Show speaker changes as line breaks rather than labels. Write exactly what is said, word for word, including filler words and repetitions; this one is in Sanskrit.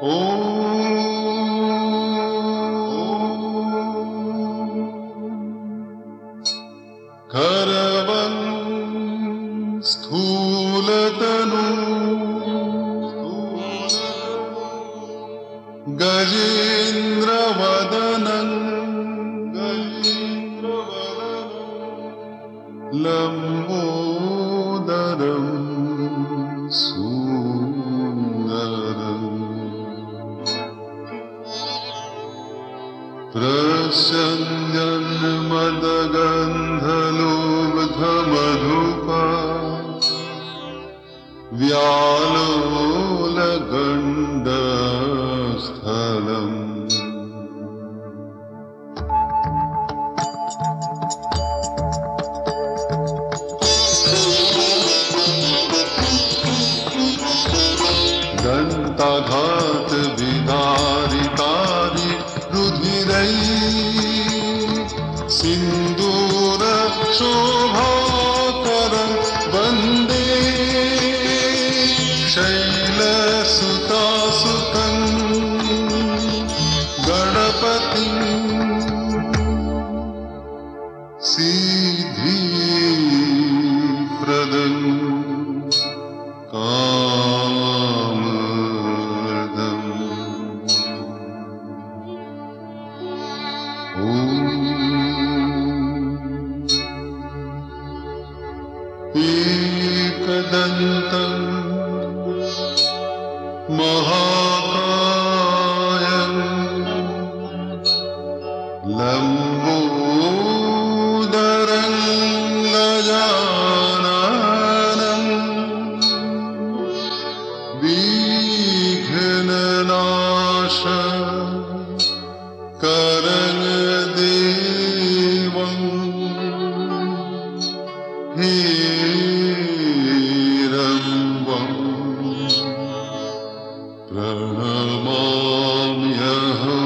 करवं स्थूलतनु गजेन्द्रवदनं लम्बोदरं सुन्दरम् प्रसन्नन्मदगन्धलुब्धमधुपा व्यालोलगण्डस्थलम् दन्ताघात विदारितारि रुधिरैः सिन्दूर शोभाकरं वन्दे शैलसुतासुतं गणपतिं सिद्धिप्रदं कामदम् एकदन्तं महाकायं लम्बोदरं गजाननं विघ्ननाशकरं देवं हेरम्बं प्रणमाम्यहम्।